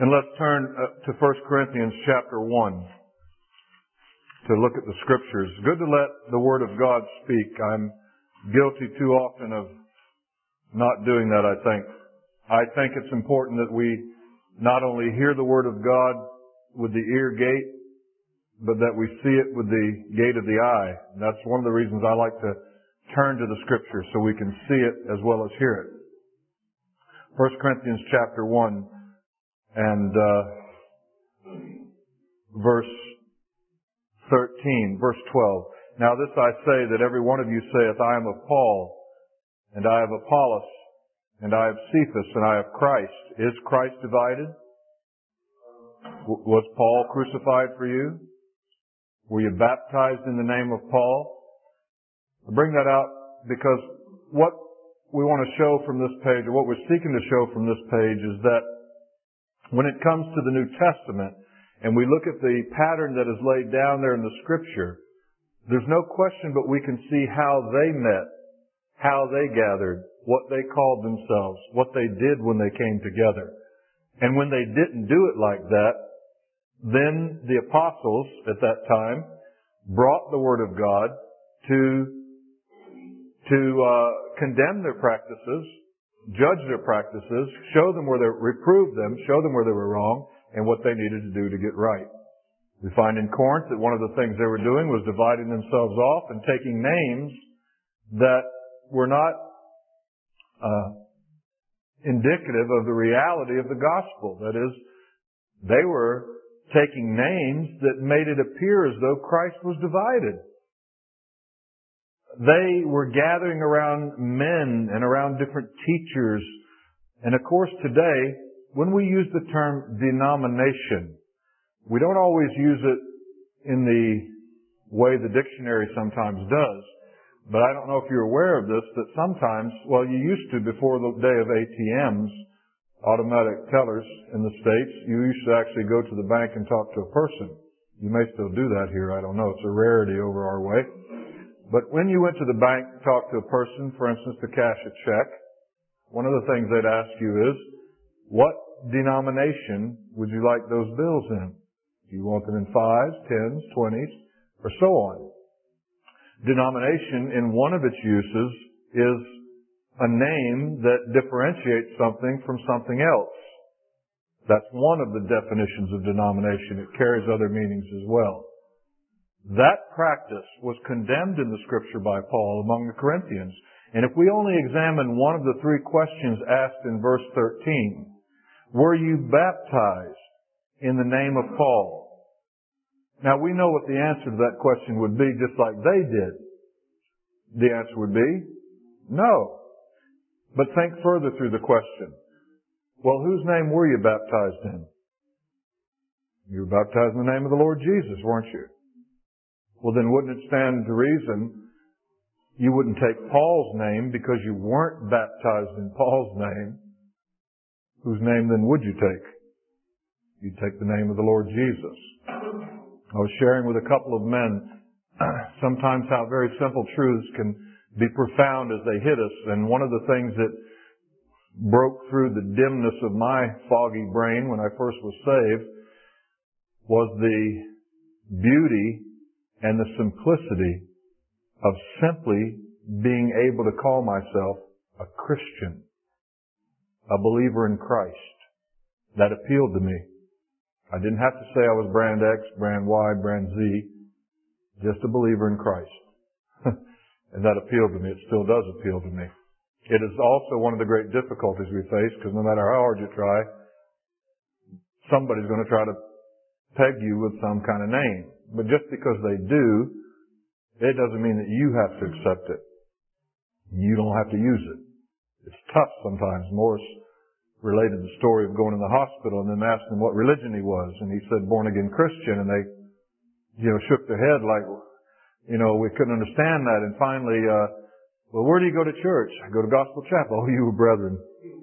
And let's turn to 1 Corinthians chapter 1 to look at the Scriptures. Good to let the Word of God speak. I'm guilty too often of not doing that, I think. I think it's important that we not only hear the Word of God with the ear gate, but that we see it with the gate of the eye. And that's one of the reasons I like to turn to the Scripture, so we can see it as well as hear it. 1 Corinthians chapter 1 and verse 13, verse 12. Now this I say, that every one of you saith, I am of Paul, and I have Apollos, and I have Cephas, and I have Christ. Is Christ divided? Was Paul crucified for you? Were you baptized in the name of Paul? I bring that out because what we want to show from this page, or what we're seeking to show from this page, is that when it comes to the New Testament, and we look at the pattern that is laid down there in the Scripture, there's no question but we can see how they met, how they gathered, what they called themselves, what they did when they came together. And when they didn't do it like that, then the apostles at that time brought the Word of God to condemn their practices, judge their practices, show them where they reprove them, show them where they were wrong, and what they needed to do to get right. We find in Corinth that one of the things they were doing was dividing themselves off and taking names that were not indicative of the reality of the gospel. That is, they were taking names that made it appear as though Christ was divided. They were gathering around men and around different teachers. And of course today, when we use the term denomination, we don't always use it in the way the dictionary sometimes does. But I don't know if you're aware of this, that sometimes, well, you used to before the day of ATMs, automatic tellers in the States, you used to actually go to the bank and talk to a person. You may still do that here, I don't know. It's a rarity over our way. But when you went to the bank to talk to a person, for instance, to cash a check, one of the things they'd ask you is, what denomination would you like those bills in? Do you want them in 5s, 10s, 20s, or so on? Denomination, in one of its uses, is a name that differentiates something from something else. That's one of the definitions of denomination. It carries other meanings as well. That practice was condemned in the Scripture by Paul among the Corinthians. And if we only examine one of the three questions asked in verse 13, were you baptized in the name of Paul? Now we know what the answer to that question would be, just like they did. The answer would be no. But think further through the question. Well, whose name were you baptized in? You were baptized in the name of the Lord Jesus, weren't you? Well, then wouldn't it stand to reason you wouldn't take Paul's name because you weren't baptized in Paul's name? Whose name then would you take? You'd take the name of the Lord Jesus. I was sharing with a couple of men sometimes how very simple truths can be profound as they hit us. And one of the things that broke through the dimness of my foggy brain when I first was saved was the beauty and the simplicity of simply being able to call myself a Christian, a believer in Christ. That appealed to me. I didn't have to say I was brand X, brand Y, brand Z, just a believer in Christ. And that appealed to me. It still does appeal to me. It is also one of the great difficulties we face, because no matter how hard you try, somebody's going to try to peg you with some kind of name. But just because they do, it doesn't mean that you have to accept it. You don't have to use it. It's tough sometimes. Morris related the story of going to the hospital and then asked him what religion he was. And he said, born again Christian. And they, shook their head like, we couldn't understand that. And finally, well, where do you go to church? I go to Gospel Chapel. Oh, you were brethren.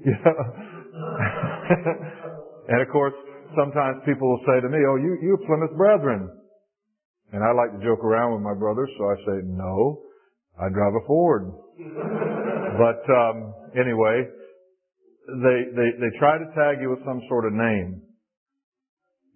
And of course, sometimes people will say to me, oh, you Plymouth Brethren. And I like to joke around with my brothers, so I say, no, I drive a Ford. But anyway, they try to tag you with some sort of name.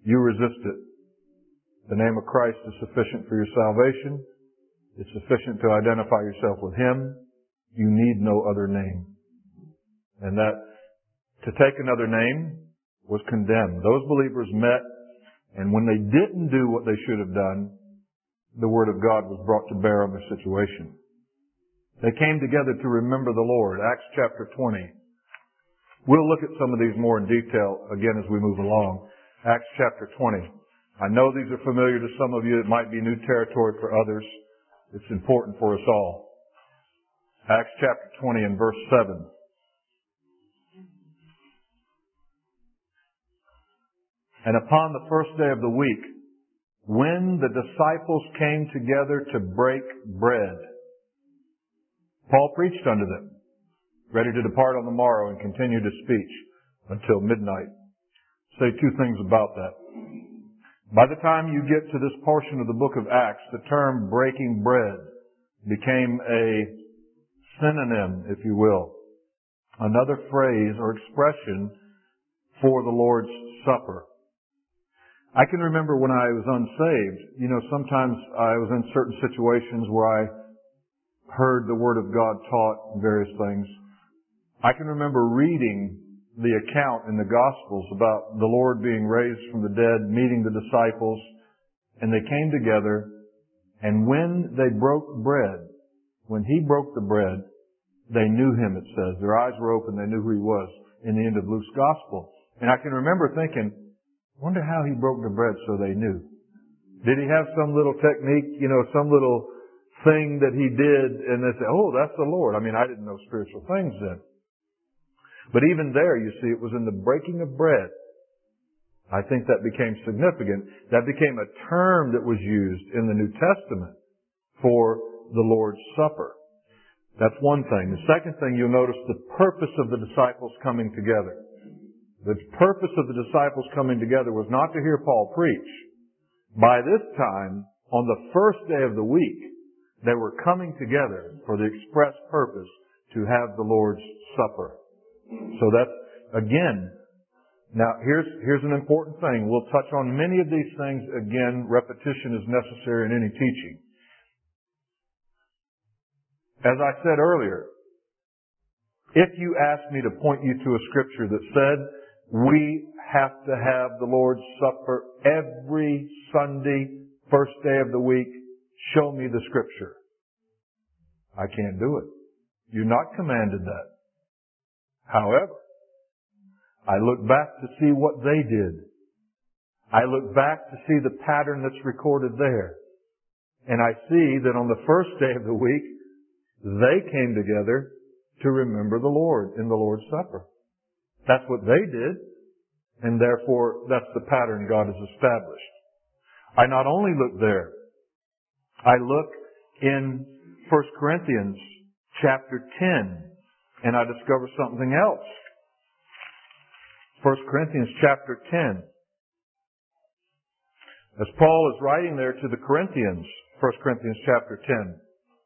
you resist it. The name of Christ is sufficient for your salvation. It's sufficient to identify yourself with Him. You need no other name. And that to take another name was condemned. Those believers met, and when they didn't do what they should have done, the Word of God was brought to bear on their situation. They came together to remember the Lord. Acts chapter 20. We'll look at some of these more in detail again as we move along. Acts chapter 20. I know these are familiar to some of you. It might be new territory for others. It's important for us all. Acts chapter 20 and verse 7. And upon the first day of the week, when the disciples came together to break bread, Paul preached unto them, ready to depart on the morrow and continued his speech until midnight. Say two things about that. By the time you get to this portion of the book of Acts, the term breaking bread became a synonym, if you will, another phrase or expression for the Lord's Supper. I can remember when I was unsaved, sometimes I was in certain situations where I heard the Word of God taught various things. I can remember reading the account in the Gospels about the Lord being raised from the dead, meeting the disciples, and they came together, and when they broke bread, when He broke the bread, they knew Him, it says. Their eyes were open, they knew who He was in the end of Luke's Gospel. And I can remember thinking, wonder how He broke the bread so they knew. Did He have some little technique, some little thing that He did, and they say, oh, that's the Lord. I mean, I didn't know spiritual things then. But even there, you see, it was in the breaking of bread. I think that became significant. That became a term that was used in the New Testament for the Lord's Supper. That's one thing. The second thing, you'll notice the purpose of the disciples coming together. The purpose of the disciples coming together was not to hear Paul preach. By this time, on the first day of the week, they were coming together for the express purpose to have the Lord's Supper. So that's, again, now here's an important thing. We'll touch on many of these things. Again, repetition is necessary in any teaching. As I said earlier, if you asked me to point you to a scripture that said we have to have the Lord's Supper every Sunday, first day of the week, show me the scripture. I can't do it. You're not commanded that. However, I look back to see what they did. I look back to see the pattern that's recorded there. And I see that on the first day of the week, they came together to remember the Lord in the Lord's Supper. That's what they did, and therefore that's the pattern God has established. I not only look there, I look in 1 Corinthians chapter 10, and I discover something else. 1 Corinthians chapter 10. As Paul is writing there to the Corinthians, 1 Corinthians chapter 10,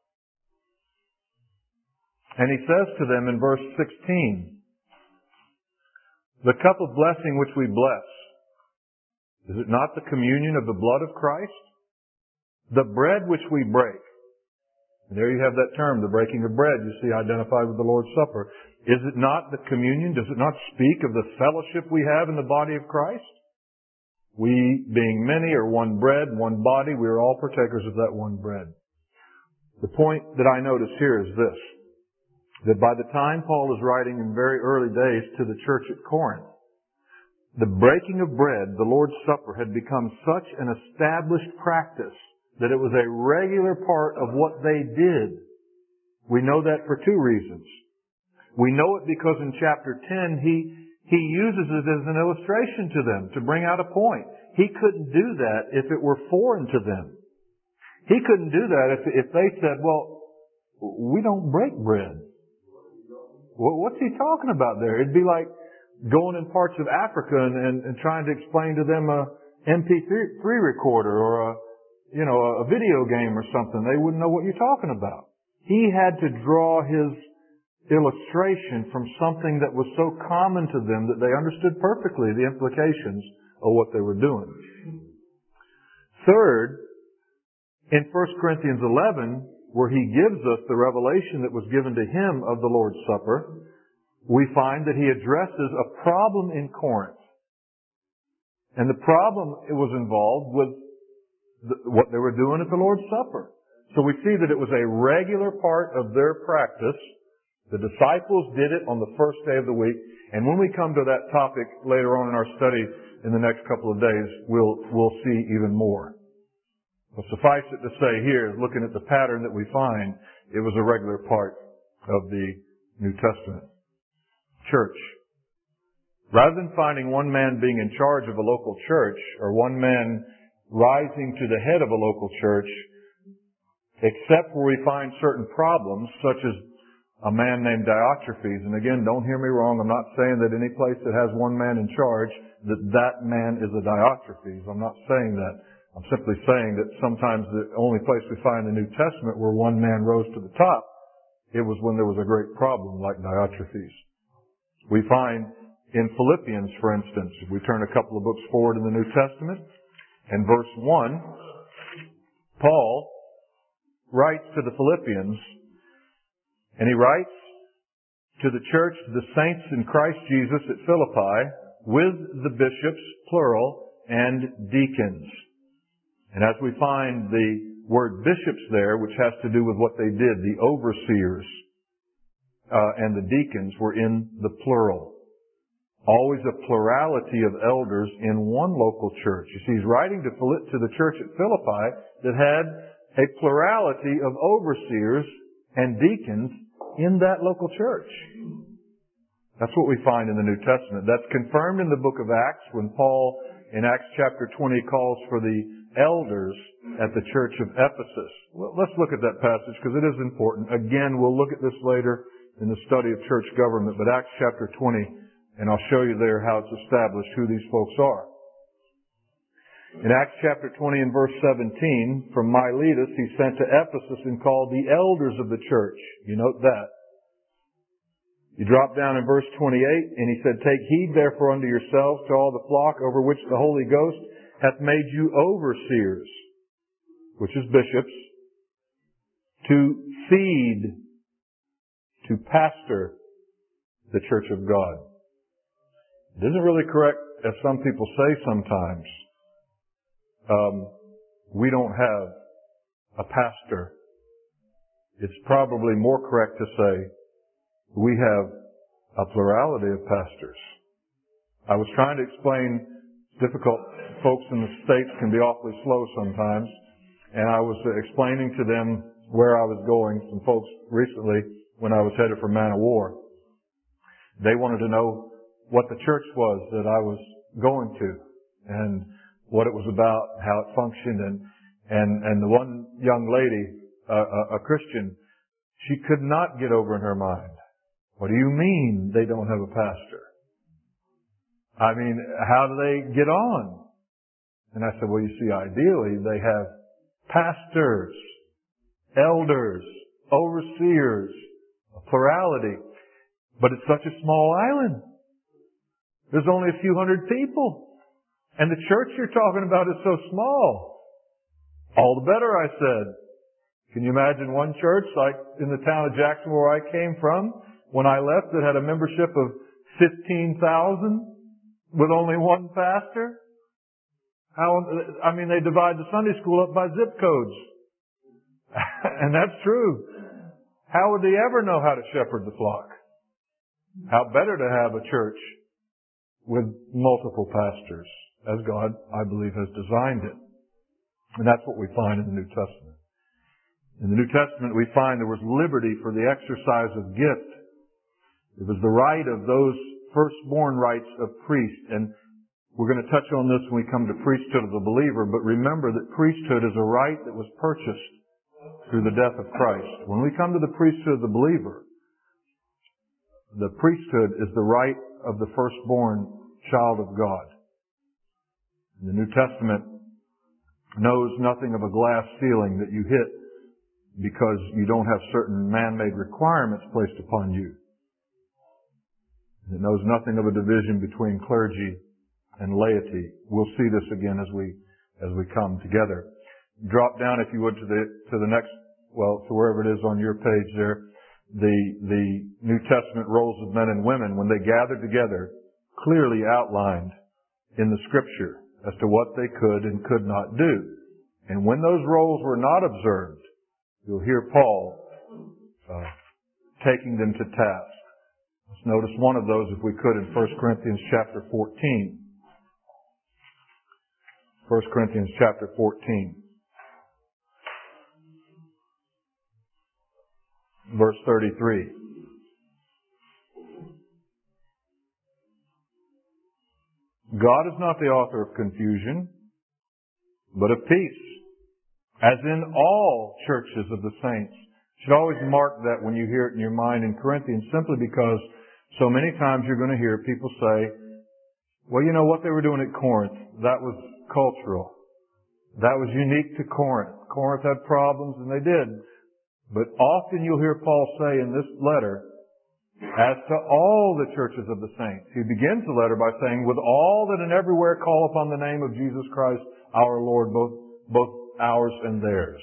and he says to them in verse 16, the cup of blessing which we bless, is it not the communion of the blood of Christ? The bread which we break. And there you have that term, the breaking of bread, you see identified with the Lord's Supper. Is it not the communion? Does it not speak of the fellowship we have in the body of Christ? We, being many, are one bread, one body. We are all partakers of that one bread. The point that I notice here is this, that by the time Paul is writing in very early days to the church at Corinth, the breaking of bread, the Lord's Supper, had become such an established practice that it was a regular part of what they did. We know that for two reasons. We know it because in chapter 10, he uses it as an illustration to them to bring out a point. He couldn't do that if it were foreign to them. He couldn't do that if they said, well, we don't break bread. What's he talking about there? It'd be like going in parts of Africa and trying to explain to them a MP3 recorder or a video game or something. They wouldn't know what you're talking about. He had to draw his illustration from something that was so common to them that they understood perfectly the implications of what they were doing. Third, in 1 Corinthians 11, where he gives us the revelation that was given to him of the Lord's Supper, we find that he addresses a problem in Corinth. And the problem was involved with what they were doing at the Lord's Supper. So we see that it was a regular part of their practice. The disciples did it on the first day of the week. And when we come to that topic later on in our study in the next couple of days, we'll see even more. But suffice it to say here, looking at the pattern that we find, it was a regular part of the New Testament church. Rather than finding one man being in charge of a local church or one man rising to the head of a local church, except where we find certain problems, such as a man named Diotrephes. And again, don't hear me wrong. I'm not saying that any place that has one man in charge, that man is a Diotrephes. I'm not saying that. I'm simply saying that sometimes the only place we find the New Testament where one man rose to the top, it was when there was a great problem like Diotrephes. We find in Philippians, for instance, if we turn a couple of books forward in the New Testament, in verse 1, Paul writes to the Philippians, and he writes to the church, to the saints in Christ Jesus at Philippi, with the bishops, plural, and deacons. And as we find the word bishops there, which has to do with what they did, the overseers and the deacons were in the plural. Always a plurality of elders in one local church. You see, he's writing to the church at Philippi that had a plurality of overseers and deacons in that local church. That's what we find in the New Testament. That's confirmed in the book of Acts when Paul in Acts chapter 20 calls for the elders at the church of Ephesus. Well, let's look at that passage because it is important. Again, we'll look at this later in the study of church government, but Acts chapter 20, and I'll show you there how it's established who these folks are. In Acts chapter 20 and verse 17, from Miletus he sent to Ephesus and called the elders of the church. You note that. You drop down in verse 28, and he said, "Take heed therefore unto yourselves to all the flock over which the Holy Ghost hath made you overseers," which is bishops, "to feed," to pastor the church of God. It isn't really correct, as some people say sometimes. We don't have a pastor. It's probably more correct to say we have a plurality of pastors. I was trying to explain, it's difficult, folks in the States can be awfully slow sometimes, and I was explaining to them where I was going, some folks recently, when I was headed for Man of War. They wanted to know what the church was that I was going to, and what it was about, how it functioned, and the one young lady, a Christian, she could not get over in her mind, "What do you mean they don't have a pastor? I mean, how do they get on?" And I said, "Well, you see, ideally they have pastors, elders, overseers, a plurality. But it's such a small island. There's only a few hundred people. And the church you're talking about is so small." "All the better," I said. "Can you imagine one church like in the town of Jackson where I came from when I left that had a membership of 15,000 with only one pastor? They divide the Sunday school up by zip codes." And that's true. How would they ever know how to shepherd the flock? How better to have a church with multiple pastors, as God, I believe, has designed it. And that's what we find in the New Testament. In the New Testament, we find there was liberty for the exercise of gift. It was the right of those firstborn rights of priests. And we're going to touch on this when we come to priesthood of the believer. But remember that priesthood is a right that was purchased through the death of Christ. When we come to the priesthood of the believer, the priesthood is the right of the firstborn child of God. The New Testament knows nothing of a glass ceiling that you hit because you don't have certain man-made requirements placed upon you. It knows nothing of a division between clergy and laity. We'll see this again as we come together. Drop down, if you would, to the next, to wherever it is on your page there. The New Testament roles of men and women, when they gathered together, clearly outlined in the Scripture as to what they could and could not do. And when those roles were not observed, you'll hear Paul taking them to task. Let's notice one of those, if we could, in 1 Corinthians chapter 14. 1 Corinthians chapter 14. Verse 33. God is not the author of confusion, but of peace, as in all churches of the saints. You should always mark that when you hear it in your mind in Corinthians, simply because so many times you're going to hear people say, well, you know what they were doing at Corinth, that was cultural. That was unique to Corinth. Corinth had problems, and they did. But often you'll hear Paul say in this letter, as to all the churches of the saints. He begins the letter by saying, with all that and everywhere call upon the name of Jesus Christ, our Lord, both ours and theirs.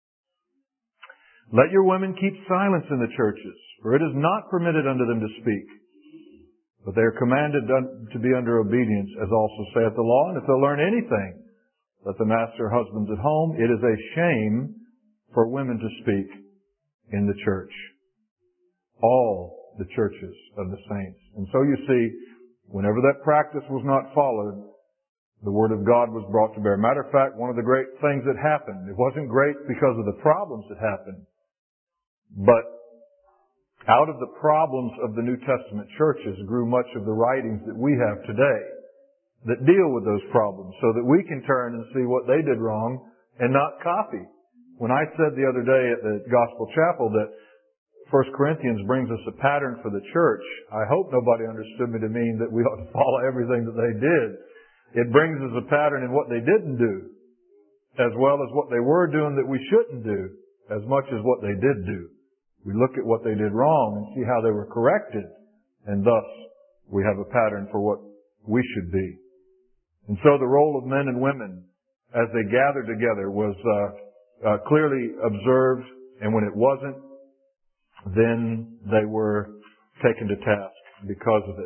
Let your women keep silence in the churches, for it is not permitted unto them to speak. But they are commanded to be under obedience, as also saith the law. And if they'll learn anything, let them ask their husbands at home. It is a shame for women to speak in the church. All the churches of the saints. And so you see, whenever that practice was not followed, the Word of God was brought to bear. Matter of fact, one of the great things that happened, it wasn't great because of the problems that happened, but out of the problems of the New Testament churches grew much of the writings that we have today that deal with those problems, so that we can turn and see what they did wrong and not copy. When I said the other day at the Gospel Chapel that 1 Corinthians brings us a pattern for the church, I hope nobody understood me to mean that we ought to follow everything that they did. It brings us a pattern in what they didn't do, as well as what they were doing that we shouldn't do, as much as what they did do. We look at what they did wrong and see how they were corrected, and thus we have a pattern for what we should be. And so the role of men and women as they gathered together was clearly observed, and when it wasn't, then they were taken to task because of it.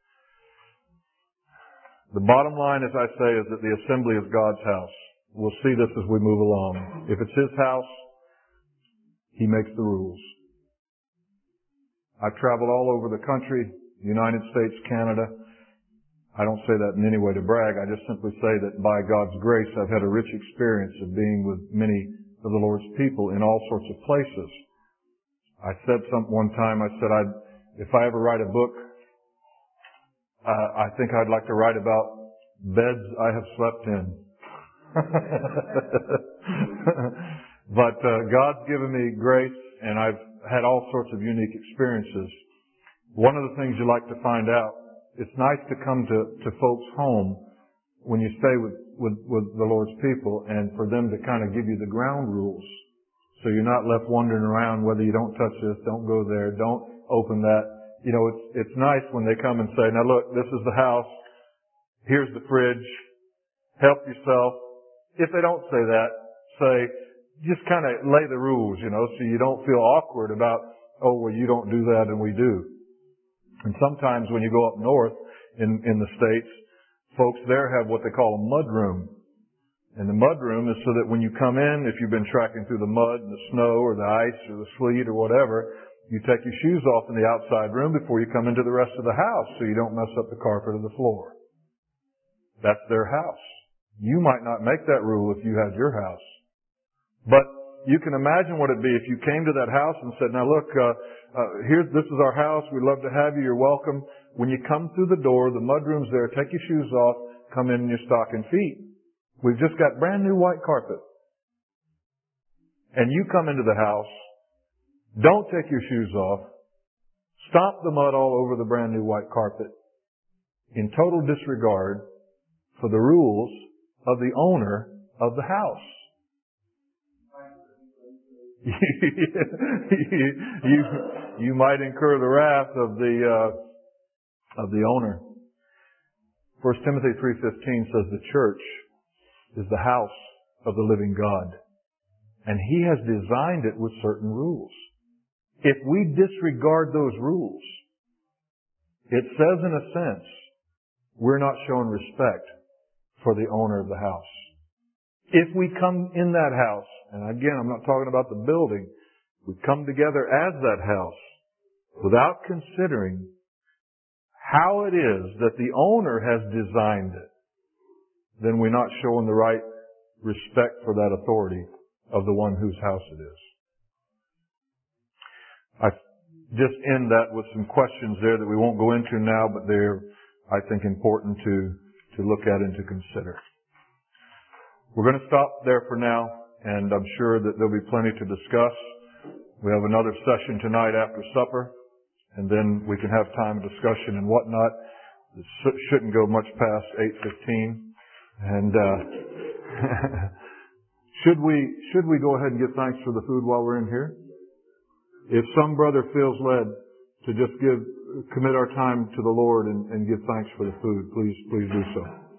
The bottom line, as I say, is that the assembly is God's house. We'll see this as we move along. If it's His house, He makes the rules. I've traveled all over the country, United States, Canada. I don't say that in any way to brag. I just simply say that by God's grace, I've had a rich experience of being with many of the Lord's people in all sorts of places. I said one time, if I ever write a book, I think I'd like to write about beds I have slept in. But God's given me grace, and I've had all sorts of unique experiences. One of the things you like to find out, it's nice to come to folks' home when you stay with the Lord's people, and for them to kind of give you the ground rules. So you're not left wandering around whether you don't touch this, don't go there, don't open that. You know, it's nice when they come and say, now look, this is the house, here's the fridge, help yourself. If they don't say that, say, just kind of lay the rules, so you don't feel awkward about, oh, well, you don't do that and we do. And sometimes when you go up north in the States, folks there have what they call a mud room. And the mud room is so that when you come in, if you've been trekking through the mud and the snow or the ice or the sleet or whatever, you take your shoes off in the outside room before you come into the rest of the house so you don't mess up the carpet or the floor. That's their house. You might not make that rule if you had your house. But you can imagine what it'd be if you came to that house and said, now look, this is our house. We'd love to have you. You're welcome. When you come through the door, the mudroom's there. Take your shoes off. Come in your stocking feet. We've just got brand new white carpet. And you come into the house. Don't take your shoes off. Stomp the mud all over the brand new white carpet in total disregard for the rules of the owner of the house. You might incur the wrath of the owner. 1 Timothy 3:15 says the church is the house of the living God. And He has designed it with certain rules. If we disregard those rules, it says in a sense, we're not showing respect for the owner of the house. If we come in that house, and again, I'm not talking about the building, we come together as that house without considering how it is that the owner has designed it, then we're not showing the right respect for that authority of the one whose house it is. I just end that with some questions there that we won't go into now, but they're, I think, important to look at and to consider. We're going to stop there for now, and I'm sure that there'll be plenty to discuss. We have another session tonight after supper, and then we can have time of discussion and whatnot. It shouldn't go much past 8:15. And should we go ahead and give thanks for the food while we're in here? If some brother feels led to just commit our time to the Lord and give thanks for the food, please do so.